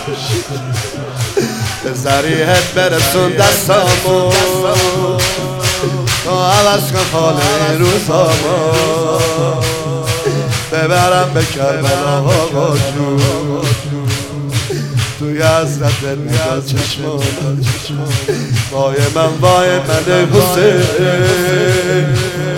به ذریعت برسون دستامو تا عوض کن حال روزامو ببرم به کربلا آقا جون توی حضرت نگاه چشمان وای من حسین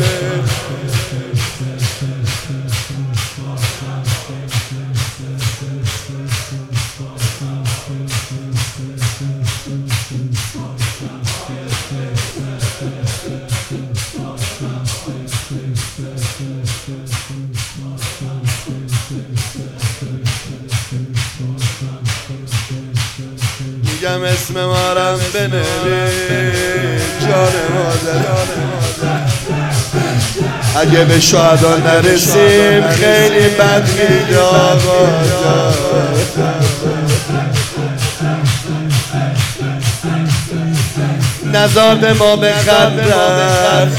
میگم اسم مارم بنویس جان مادر اگه به شهدا نرسیم خیلی بد میشه آقا نزار به ما بخندن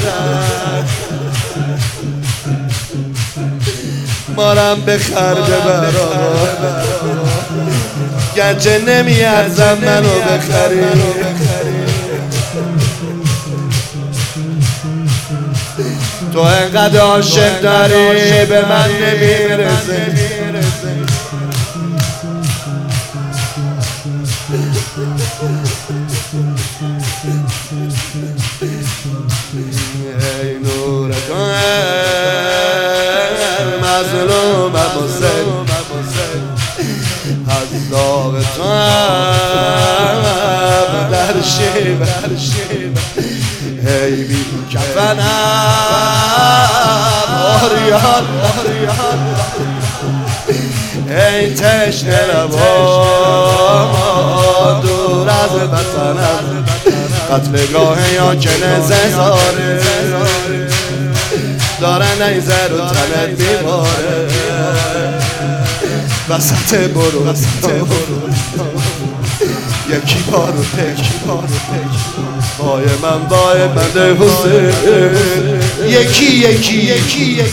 مارم بخر ببر گرچه نمیارزم منو بخری تو انقدر عاشق داری به من نمیرسه ای نور تو مظلوم حسین از داغ تو در شیب ای بی کفنم آریان ای تشنه لبا دور از وطنم قتلگاه یا کنه زاره داره نیزه رو تنت میباره وسط برو یکی بارو پک وای من حسین یکی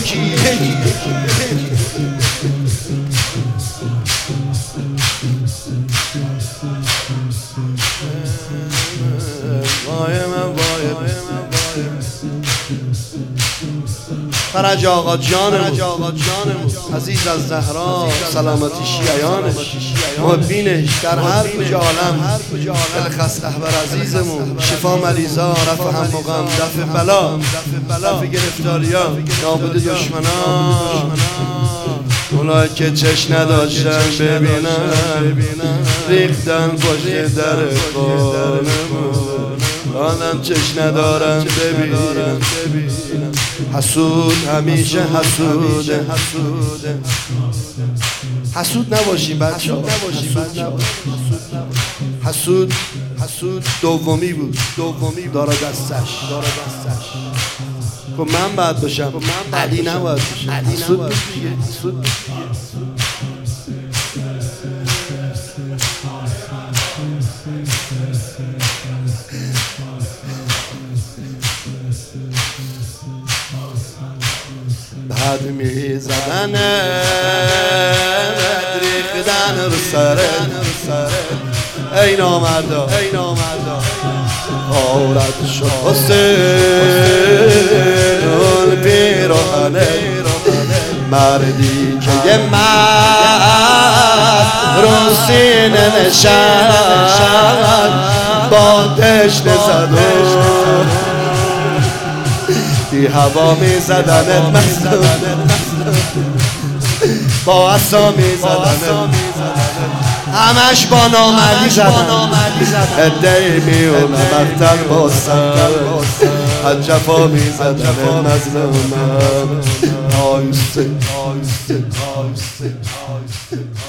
فرج آقا جانمون عزیز از زهرا سلامتی شیعانش محبینش در هر کجا عالم دل خسته بر عزیزمون شفا مریضا رفع هم مقام دفع بلا رفع گرفتاریا نابود دشمنان اونایی که چشم نداشتن ببینن ریختن پشت در خانمون آنم چشم ندارن ببینن حسود همیشه حسود نباشیم بچه حسود دومی بود دارا دستش که من باید باشم علی نباید باشم حسود بعد میزدن ریختن رو سره ای نامردا آورد شد حسین پیراهنه مردی که یه مرد رو سینه نشد با تشنه زد بی هوا می زدنت مستم با عصا می زدنت همش با نامردی زدن ادهی میونه مقتل باستن از جفا می زدن مظلومم آیسته